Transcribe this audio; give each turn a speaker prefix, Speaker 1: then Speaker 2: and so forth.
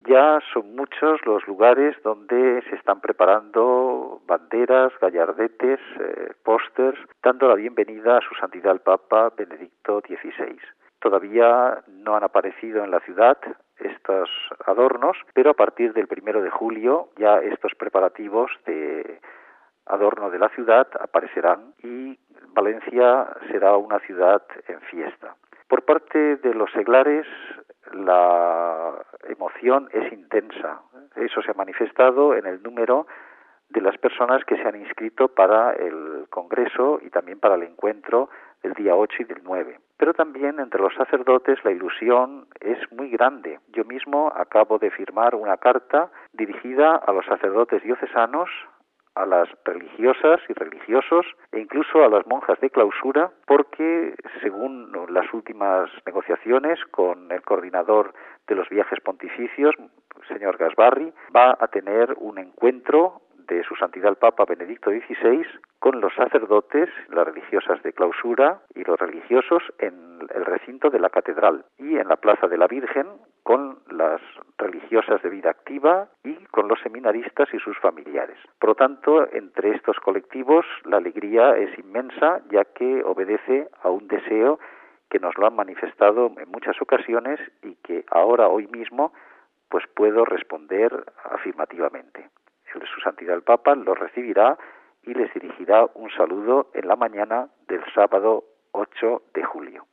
Speaker 1: Ya son muchos los lugares donde se están preparando banderas, gallardetes, pósters, dando la bienvenida a su santidad el Papa Benedicto XVI. Todavía no han aparecido en la ciudad estos adornos, pero a partir del 1 de julio ya estos preparativos de adorno de la ciudad aparecerán y Valencia será una ciudad en fiesta. Por parte de los seglares, la emoción es intensa. Eso se ha manifestado en el número de las personas que se han inscrito para el congreso y también para el encuentro del día 8 y del 9. Pero también entre los sacerdotes la ilusión es muy grande. Yo mismo acabo de firmar una carta dirigida a los sacerdotes diocesanos, a las religiosas y religiosos e incluso a las monjas de clausura, porque según las últimas negociaciones con el coordinador de los viajes pontificios, señor Gasbarri, va a tener un encuentro de su santidad el Papa Benedicto XVI con los sacerdotes, las religiosas de clausura y los religiosos en el recinto de la catedral y en la Plaza de la Virgen con las religiosas de vida activa y con los seminaristas y sus familiares. Por lo tanto, entre estos colectivos la alegría es inmensa, ya que obedece a un deseo que nos lo han manifestado en muchas ocasiones y que ahora, hoy mismo, pues puedo responder afirmativamente. Su Santidad el Papa los recibirá y les dirigirá un saludo en la mañana del sábado 8 de julio.